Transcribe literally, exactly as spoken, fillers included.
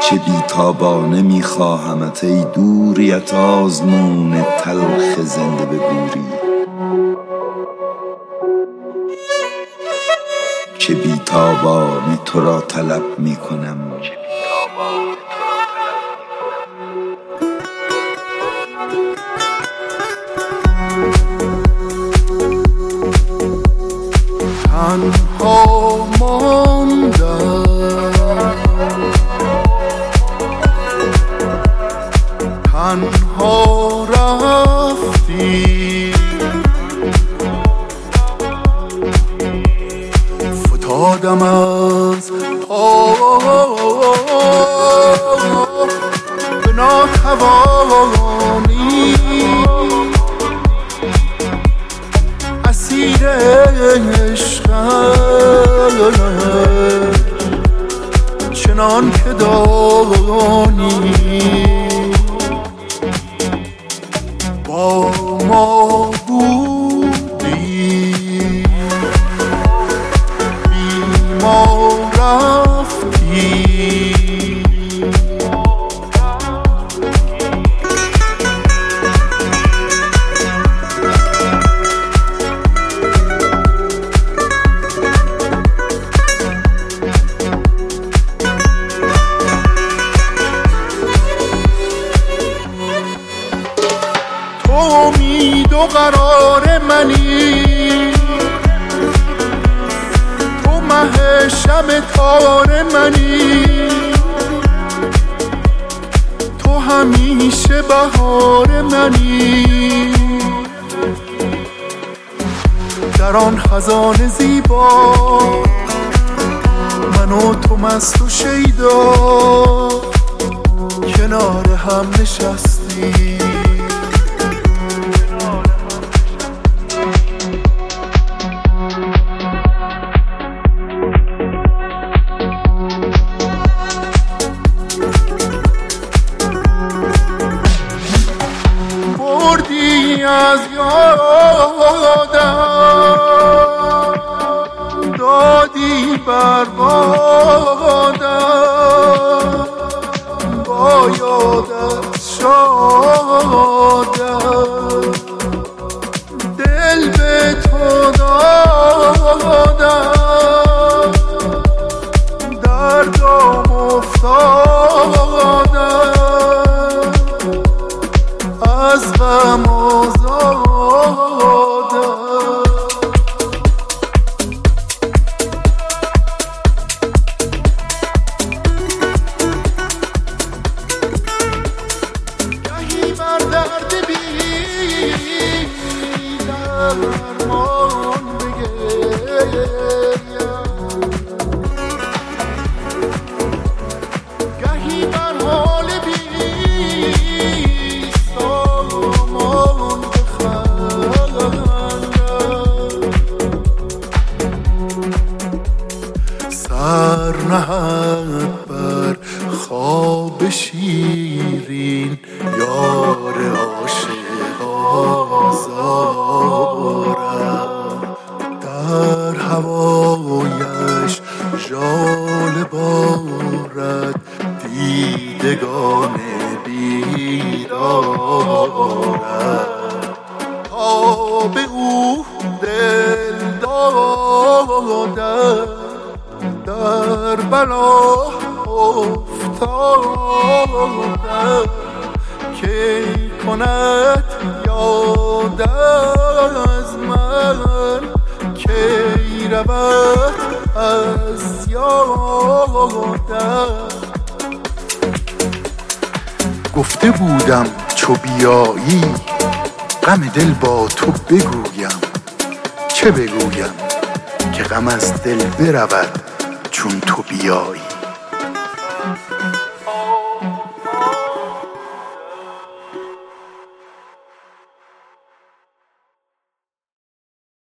چه بیتابانه میخواهمت ای دوریت آزمون تلخ زنده به گوری. چه بیتابانه تو را طلب میکنم، تنها ماندم، تنها رفتی، فتادم از پا به ناتوانی، اسیر عشقت چنان که دانی با ما بودی، بی ما رفتی. تو امید و قرار منی، تو مه شب تار منی، تو همیشه بهار منی. در آن خزان زیبا من و تو مست و شیدا کنار هم نشستی. بردی از یادم، دادی بر بادم، با یادت شادم، دل به تو دادم، دردم افتادم، از غم آزادم. گهی بر درد بی درمان بگریم، گهی بر حال بی سامان بخندم. سر نهد بر خواب شیرین یار عاشق آزارم، در هوایش ژاله بارد دیدگان بیدارم. تا به او دل دادم در بلا افتادم، کی کند یاد از من، کی رود از یادم. گفته بودم چو بیایی غم دل با تو بگویم، چه بگویم که غم از دل برود چون تو بیایی.